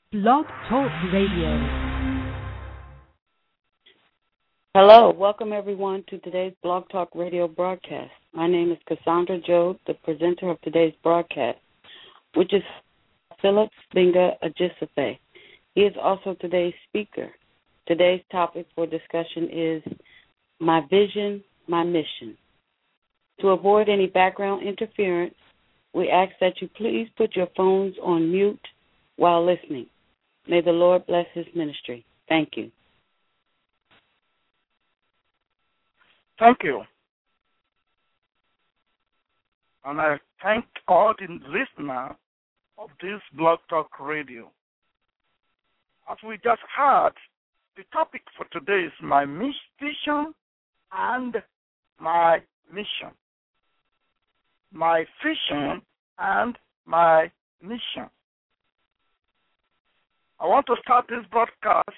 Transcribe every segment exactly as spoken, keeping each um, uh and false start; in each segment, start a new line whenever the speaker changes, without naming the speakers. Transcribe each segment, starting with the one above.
Blog Talk Radio.
Hello, welcome everyone to today's Blog Talk Radio broadcast. My name is Cassandra Joe, the presenter of today's broadcast, which is Philip Binga Ajisife. He is also today's speaker. Today's topic for discussion is My Vision, My Mission. To avoid any background interference, we ask that you please put your phones on mute while listening. May the Lord bless his ministry. Thank you.
Thank you. And I thank all the listeners of this Blog Talk Radio. As we just heard, the topic for today is my vision and my mission. My vision and my mission. I want to start this broadcast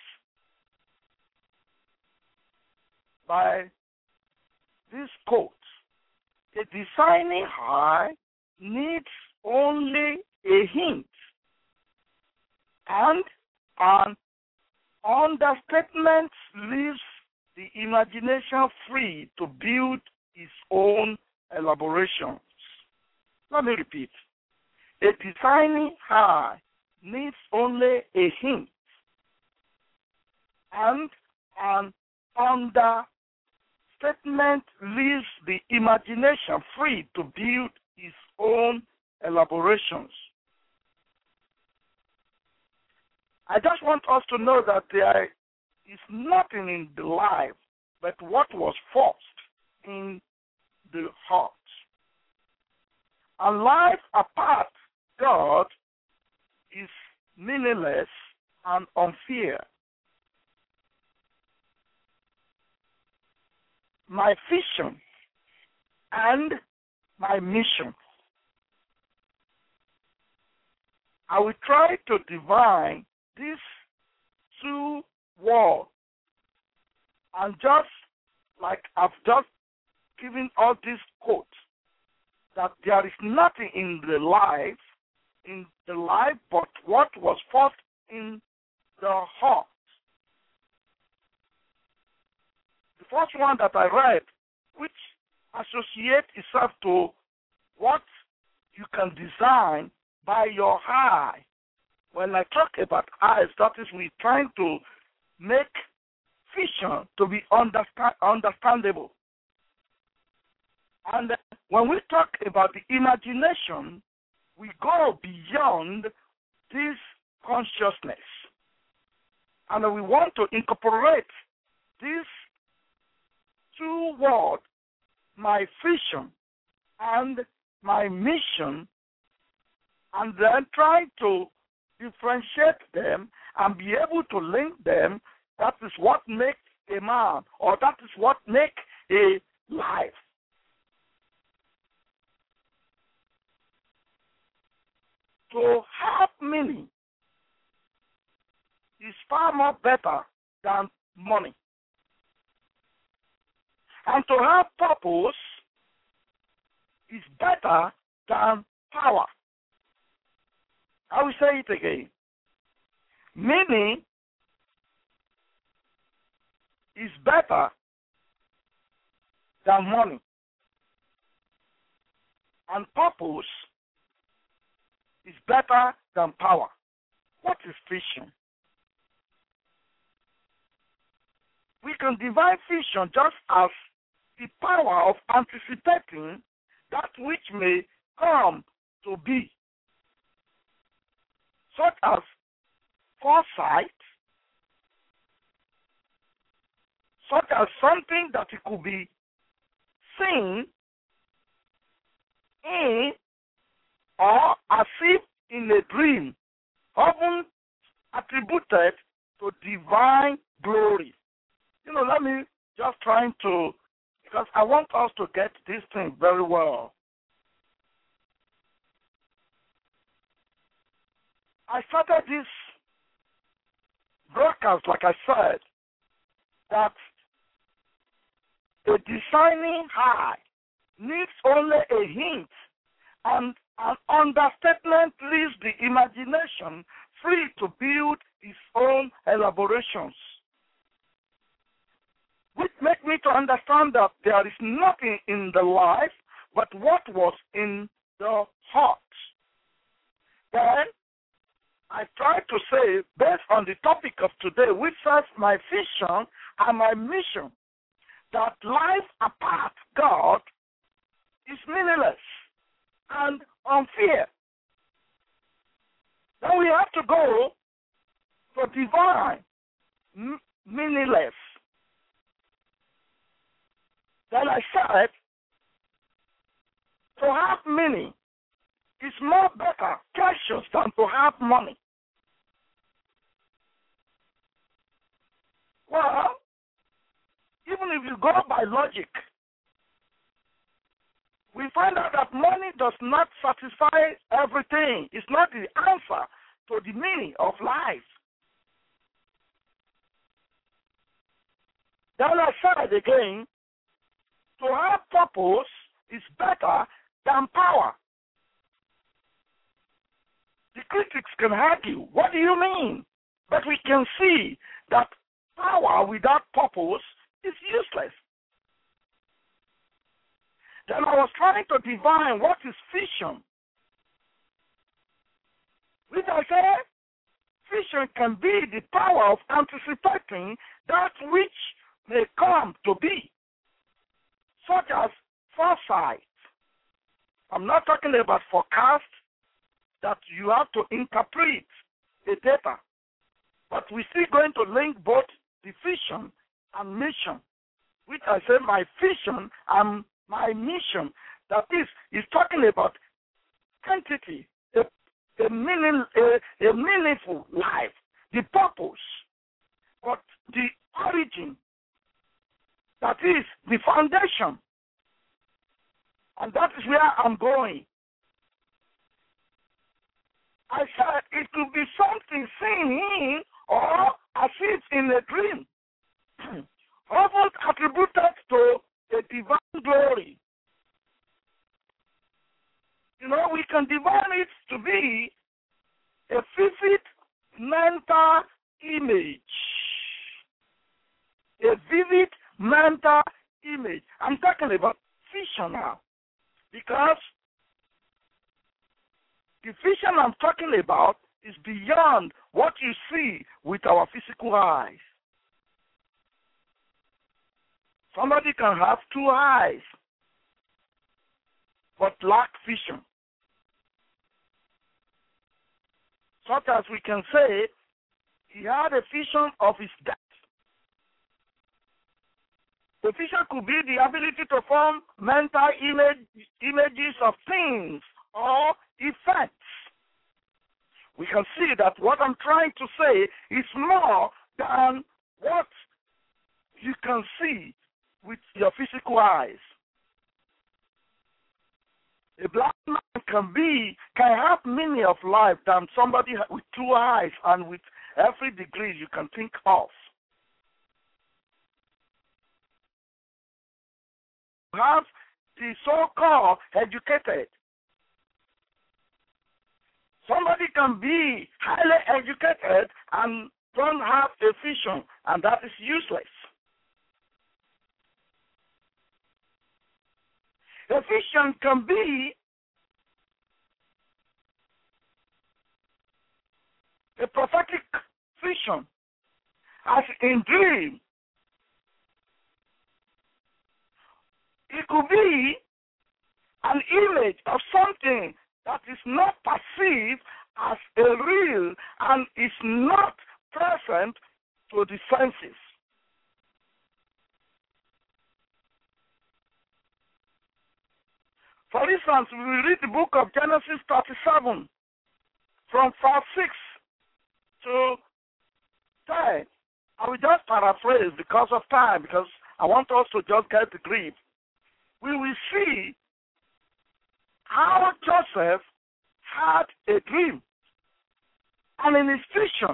by this quote. A designing eye needs only a hint, and an understatement leaves the imagination free to build its own elaborations. Let me repeat. A designing eye needs only a hint, and an understatement leaves the imagination free to build its own elaborations. I just want us to know that there is nothing in the life but what was forced in the heart. And life apart God is meaningless and unfair. My vision and my mission. I will try to divine these two worlds, and just like I've just given all these quotes, that there is nothing in the life, in the life, but what was forced in the heart. The first one that I read, which associates itself to what you can design by your eye. When I talk about eyes, that is, we're trying to make vision to be understand, understandable. And when we talk about the imagination, we go beyond this consciousness. And we want to incorporate these two words, my vision and my mission, and then try to differentiate them and be able to link them. That is what makes a man, or that is what makes a life. To have meaning is far more better than money. And to have purpose is better than power. I will say it again. Meaning is better than money. And purpose is better than power. What is vision? We can divine vision just as the power of anticipating that which may come to be, such as foresight, such as something that it could be seen in or as if in a dream, often attributed to divine glory. You know, let me just trying to, because I want us to get this thing very well. I started this broadcast, like I said, that a designing eye needs only a hint, and an understatement leaves the imagination free to build his own elaborations, which make me to understand that there is nothing in the life but what was in the heart. Then I try to say, based on the topic of today, which says my vision and my mission, that life apart God is meaningless and unfair. Then we have to go for divine, m- meaningless. Then I said, to have meaning is more better, precious than to have money. Well, even if you go by logic, we find out that money does not satisfy everything. It's not the answer to the meaning of life. Then I said again, to have purpose is better than power. The critics can argue, what do you mean? But we can see that power without purpose is useless. Then I was trying to divine what is vision. Which I said, vision can be the power of anticipating that which may come to be, such as foresight. I'm not talking about forecast that you have to interpret the data, but we're still going to link both the vision and mission, which I say my vision and my mission. That is, is talking about entity, a, a, meaning, a, a meaningful life, the purpose, but the origin, that is the foundation. And that is where I'm going. I said it could be something seen in or as if in a dream, often attributed to a divine glory. You know, we can divine it to be a vivid mental image. A vivid mental image. I'm talking about vision now, because the vision I'm talking about is beyond what you see with our physical eyes. Somebody can have two eyes, but lack vision. Such as we can say, he had a vision of his death. The vision could be the ability to form mental image, images of things or effects. We can see that what I'm trying to say is more than what you can see with your physical eyes. A blind man can be, can have meaning of life than somebody with two eyes and with every degree you can think of. You have the so-called educated. Somebody can be highly educated and don't have a vision, and that is useless. A vision can be a prophetic vision, as in dream. It could be an image of something that is not perceived as a real and is not present to the senses. For instance, we read the book of Genesis thirty-seven, from verse six to ten. I will just paraphrase because of time, because I want us to just get the grip. We will see how Joseph had a dream. And in his vision,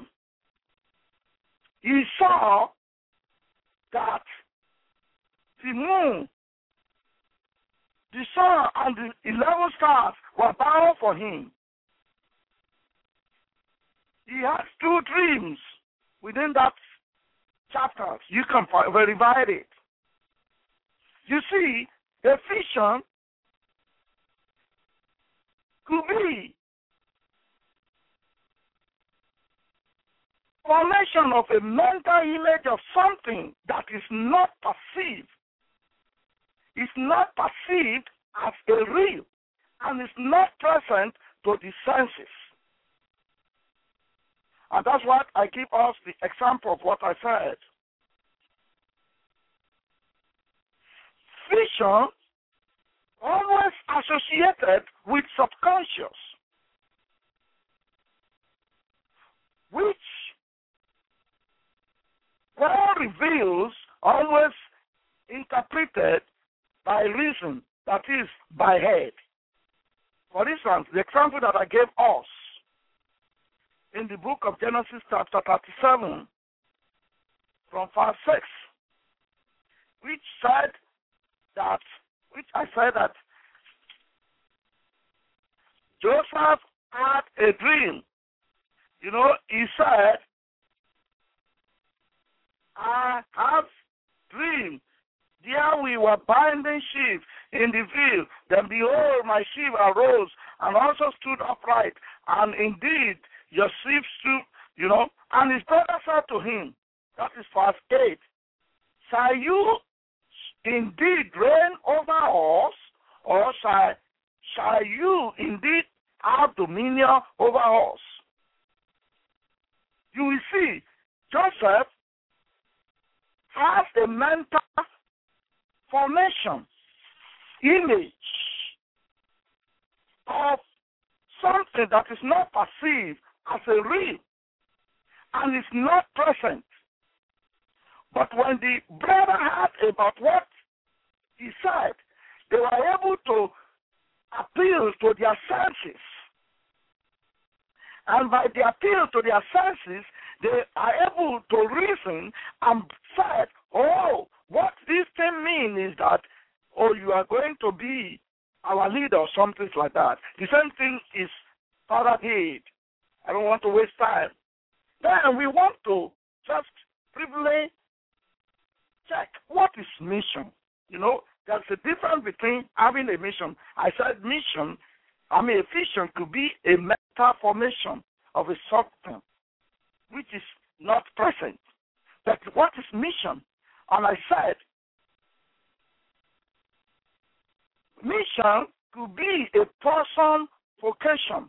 he saw that the moon, the sun, and the eleven stars were bound for him. he has two dreams within that chapter. You can verify it. You see, a vision could be formation of a mental image of something that is not perceived. It's not perceived as a real and is not present to the senses. And that's what I give us the example of what I said. Vision always associated with subconscious, which God reveals always interpreted by reason, that is, by head. For instance, the example that I gave us in the book of Genesis chapter thirty-seven from verse six, which said that, which I said that Joseph had a dream. You know, he said, I have dreamed. There we were binding sheep in the field. Then behold, my sheep arose and also stood upright. And indeed, your sheep stood, you know. And his brother said to him, that is verse eight, shall you indeed reign over us, or shall, shall you indeed have dominion over us? You will see, Joseph has a mental formation, image of something that is not perceived as a real and is not present. But when the brother heard about what he said, they were able to appeal to their senses. And by the appeal to their senses, they are able to reason and said, oh, what this thing means is that, oh, you are going to be our leader or something like that. The same thing is Father did. I don't want to waste time. Then we want to just briefly check what is mission. You know, there's a difference between having a mission. I said mission, I mean a vision could be a mental formation of a something which is not present. But what is mission? And I said, mission could be a person vocation.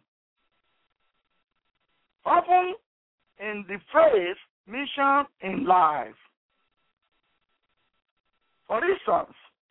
Often in the phrase mission in life. For instance,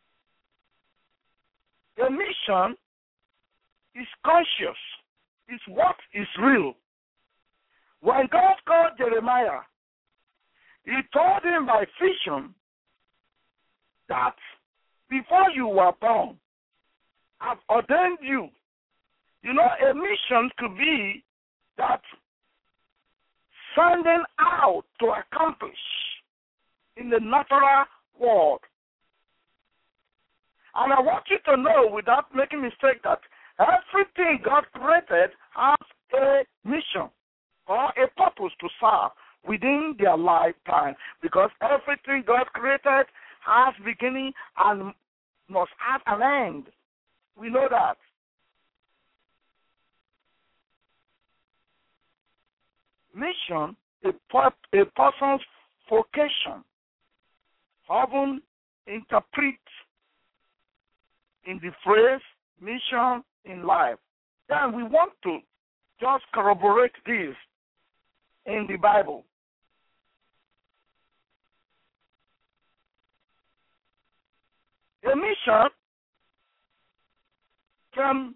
a mission is conscious, is what is real. When God called Jeremiah, he told him by vision that before you were born, I've ordained you. You know, a mission could be that sending out to accomplish in the natural world. And I want you to know, without making mistake, that everything God created has a mission or a purpose to serve within their lifetime, because everything God created has beginning and must have an end. We know that. Mission, a, a person's vocation, often interpret in the phrase mission in life. Then we want to just corroborate this in the Bible. A mission can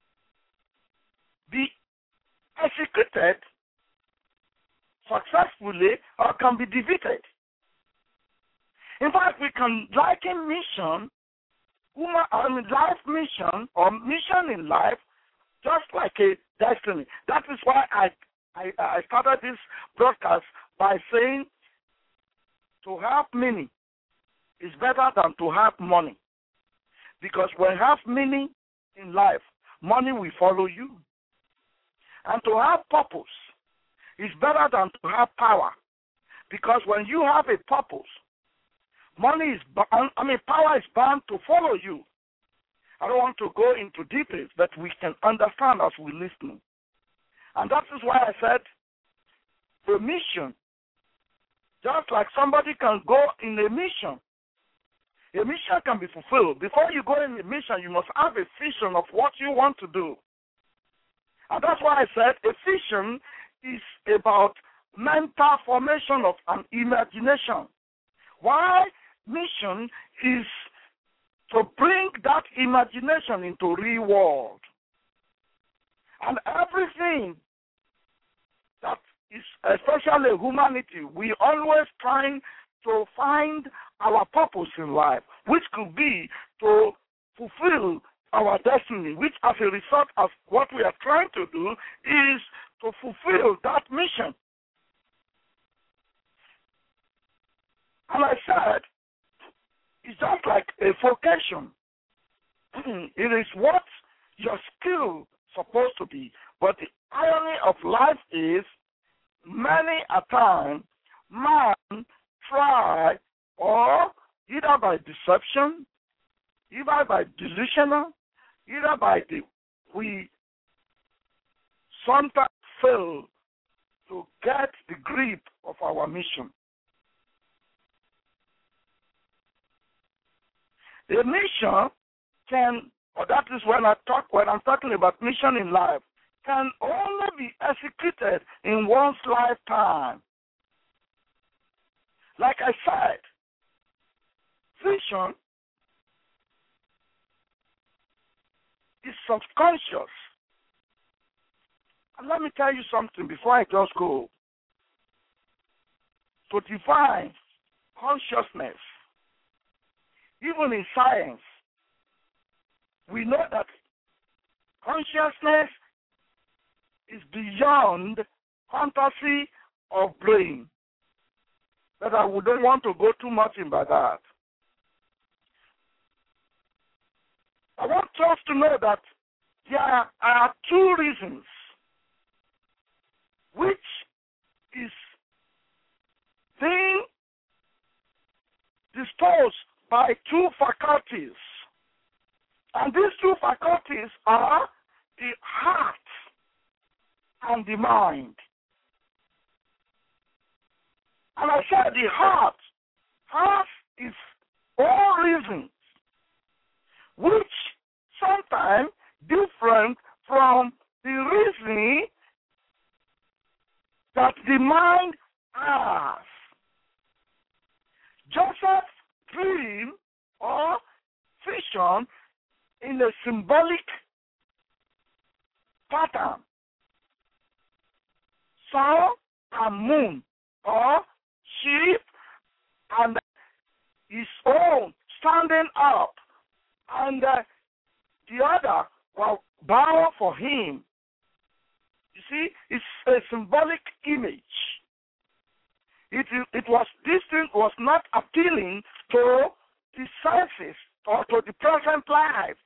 be executed successfully or can be defeated. In fact, we can liken mission, I mean life mission or mission in life, just like a destiny. That is why I, I, I started this broadcast by saying to have meaning is better than to have money. Because when you have meaning in life, money will follow you. And to have purpose is better than to have power. Because when you have a purpose, money is bound, I mean, power is bound to follow you. I don't want to go into details, but we can understand as we listen. And that is why I said the mission, just like somebody can go in a mission, a mission can be fulfilled. Before you go in a mission, you must have a vision of what you want to do. And that's why I said a vision is about mental formation of an imagination. Why mission is to bring that imagination into real world. And everything that is, especially humanity, we always trying to find our purpose in life, which could be to fulfill our destiny, which as a result of what we are trying to do is to fulfill that mission. And I said, it's just like a vocation. It is what your skill supposed to be. But the irony of life is, many a time, man try, or either by deception, either by delusional, either by the, we sometimes fail to get the grip of our mission. The mission can, or that is when I talk, when I'm talking about mission in life, can only be executed in one's lifetime. Like I said, vision is subconscious. And let me tell you something before I just go. To define consciousness, even in science, we know that consciousness is beyond fantasy of brain. But I wouldn't want to go too much into that. I want us to know that there are two reasons which is being disposed by two faculties. And these two faculties are the heart and the mind. And I said the heart has its own reasons, which sometimes different from the reasoning that the mind has. Joseph's dream or vision in a symbolic pattern, sun and moon, or sheep and his own standing up, and uh, the other will bow for him. You see, it's a symbolic image. It, it was, this thing was not appealing to the senses or to the present life.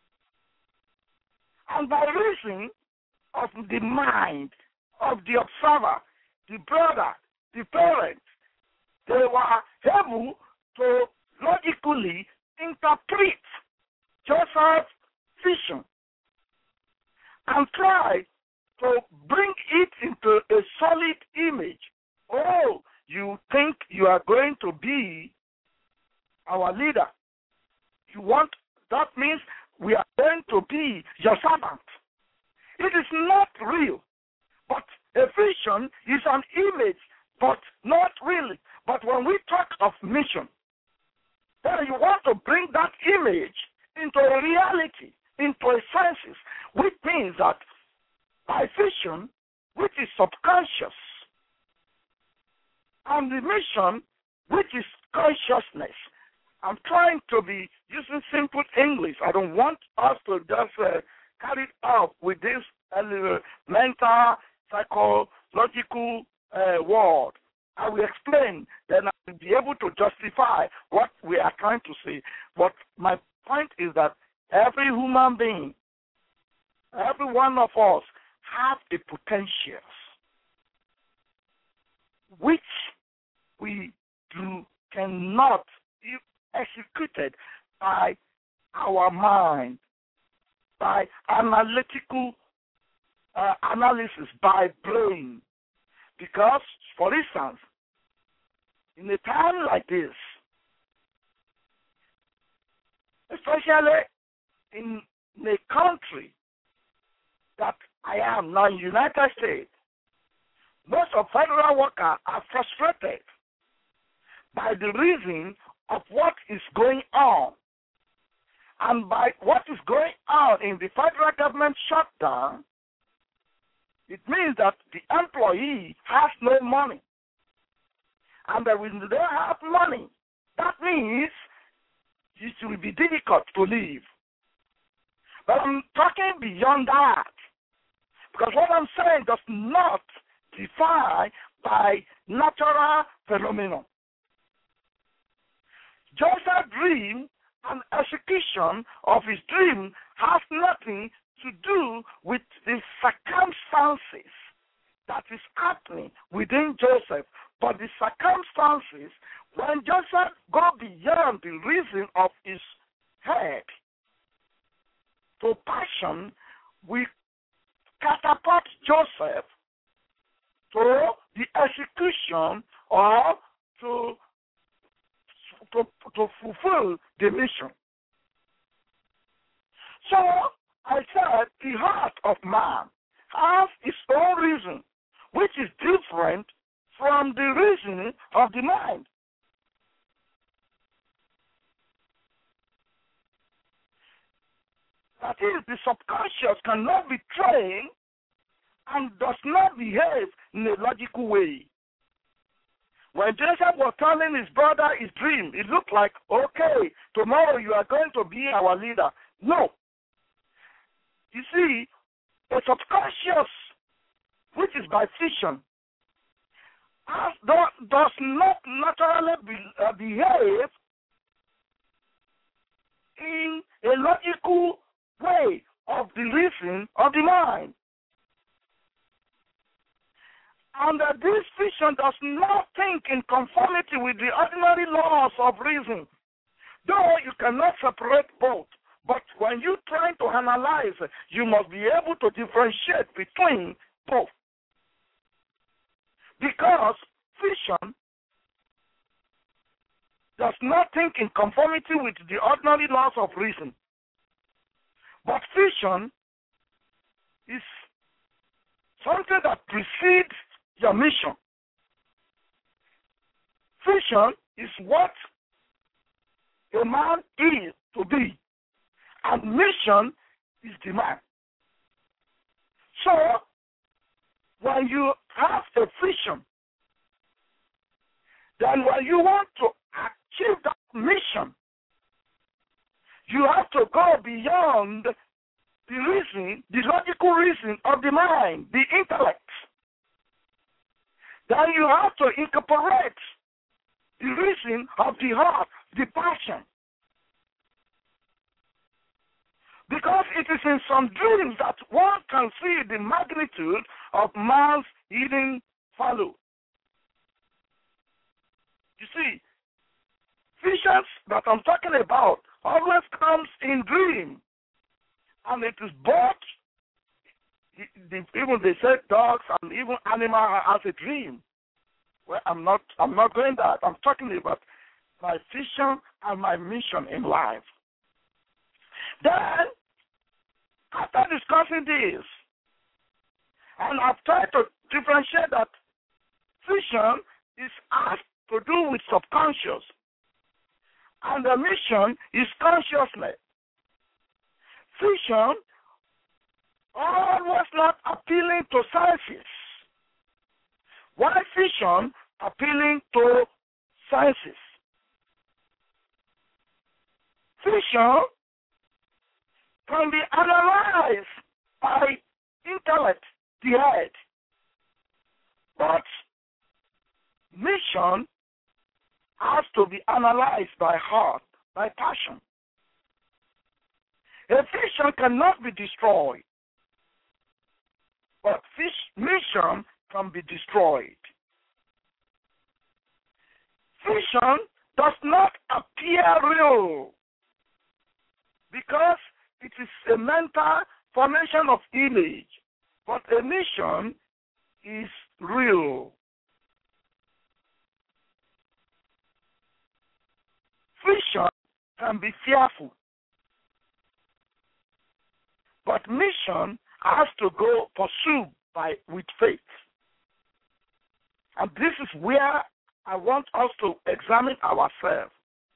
And by reason of the mind of the observer, the brother, the parent, they were able to logically interpret Joseph's vision and try to bring it into a solid image. Oh, you think you are going to be our leader. You want, that means we are going to be your servant. It is not real, but a vision is an image, but not really. But when we talk of mission, then you want to bring that image into a reality, into a senses, which means that by vision, which is subconscious, and the mission, which is consciousness. I'm trying to be using simple English. I don't want us to just uh, carry it out with this uh, mental, psychological uh, word. I will explain, then I will be able to justify what we are trying to say. But my point is that every human being, every one of us, have a potential. which we do cannot be executed by our mind, by analytical uh, analysis, by brain. Because, for instance, in a time like this, especially in a country that I am now, United States, most of federal workers are frustrated by the reason of what is going on. And by what is going on in the federal government shutdown, it means that the employee has no money. And that when they have money, that means it will be difficult to live. But I'm talking beyond that. Because what I'm saying does not defy by natural phenomena. Joseph's dream and execution of his dream has nothing to do with the circumstances that is happening within Joseph, but the circumstances when Joseph go beyond the reason of his head to passion, we catapult Joseph to the execution or to To, to fulfill the mission. So, I said the heart of man has its own reason, which is different from the reason of the mind. That is, the subconscious cannot be trained and does not behave in a logical way. When Joseph was telling his brother his dream, it looked like, okay, tomorrow you are going to be our leader. No. You see, a subconscious, which is by fission, has, does not naturally be, uh, behave in a logical way of the reason of the mind. And that this vision does not think in conformity with the ordinary laws of reason. Though you cannot separate both, but when you try to analyze, you must be able to differentiate between both. Because vision does not think in conformity with the ordinary laws of reason. But vision is something that precedes your mission. Vision is what a man is to be, and mission is the man. So, when you have a vision, then when you want to achieve that mission, you have to go beyond the reason, the logical reason of the mind, the intellect. Then you have to incorporate the reason of the heart, the passion. Because it is in some dreams that one can see the magnitude of man's hidden value. You see, visions that I'm talking about always comes in dream. And it is both, even they say dogs and even animal has a dream. Well, I'm not, I'm not going that. I'm talking about my vision and my mission in life. Then, after discussing this, and I've tried to differentiate that vision is has to do with subconscious, and the mission is consciousness. Vision always not appealing to senses. Why vision appealing to senses? Vision can be analyzed by intellect, the head. But mission has to be analyzed by heart, by passion. A vision cannot be destroyed, but mission can be destroyed. Vision does not appear real because it is a mental formation of image, but a mission is real. Vision can be fearful, but mission has to go pursued by with faith. And this is where I want us to examine ourselves.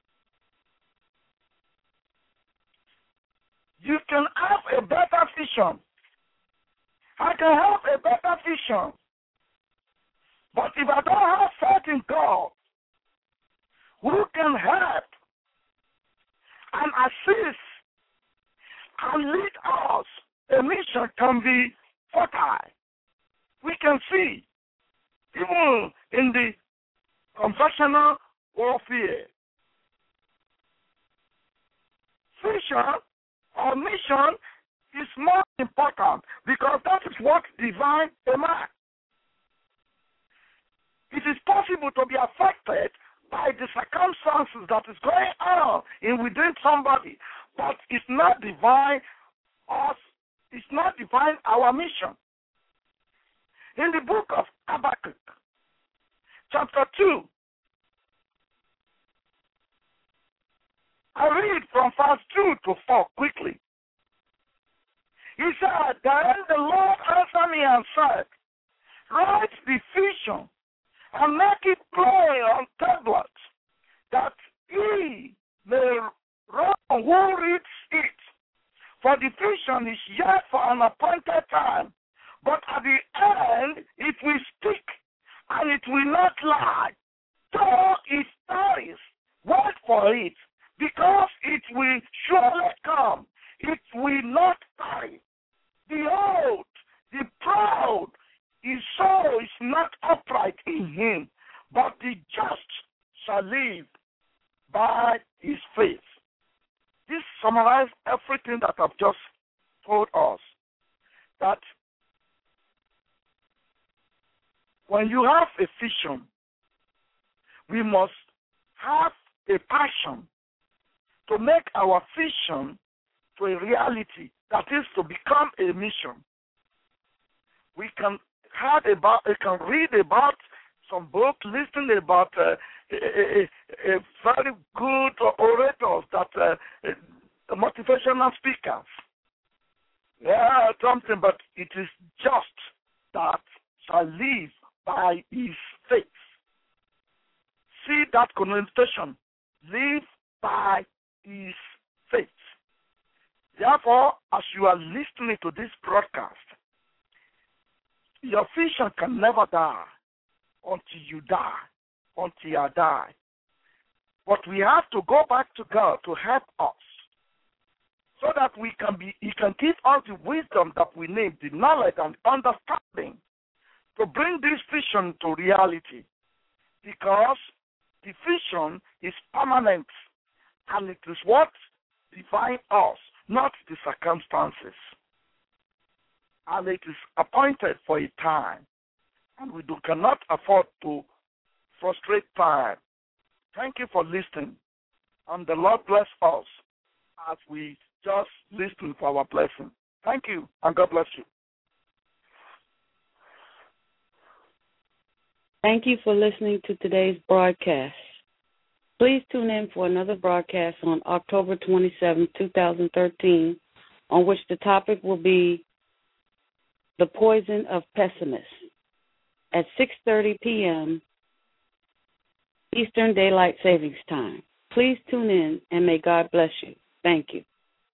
You can have a better vision. I can have a better vision. But if I don't have faith in God, who can help and assist and lead us, a mission can be fertile. We can see, even in the conventional warfare, vision or mission is more important because that is what defines a man. It is possible to be affected by the circumstances that is going on in within somebody, but it's not divine us, it's not divine our mission. In the book of Habakkuk, chapter two, I read from verse two to four quickly. He said, then the Lord answered me and said, write the vision and make it plain on tablets, that he may run who reads it. For the vision is yet for an appointed time, but at the end it will speak, and it will not lie. Though it tarries, wait for it, because it will surely come. It will not tarry. Behold, the proud, his soul is not upright in him, but the just shall live by his faith. This summarizes everything that I've just told us. That when you have a vision, we must have a passion to make our vision to a reality, that is to become a mission. We can have about, we can read about some book, listen about uh, a, a, a very good orators, that uh, uh, motivational speakers. Yeah, something, but it is just that shall live by his faith. See that connotation, live by his faith. Therefore, as you are listening to this broadcast, your vision can never die until you die, until you die. But we have to go back to God to help us, so that we can be, He can give us the wisdom that we need, the knowledge and understanding to bring this vision to reality. Because the vision is permanent, and it is what defines us, not the circumstances. And it is appointed for a time, and we do, cannot afford to frustrate time. Thank you for listening, and the Lord bless us as we just listen for our blessing. Thank you, and God bless you.
Thank you for listening to today's broadcast. Please tune in for another broadcast on October twenty-seventh, twenty thirteen, on which the topic will be the poison of pessimists at six thirty p.m. Eastern Daylight Savings Time. Please tune in, and may God bless you. Thank you.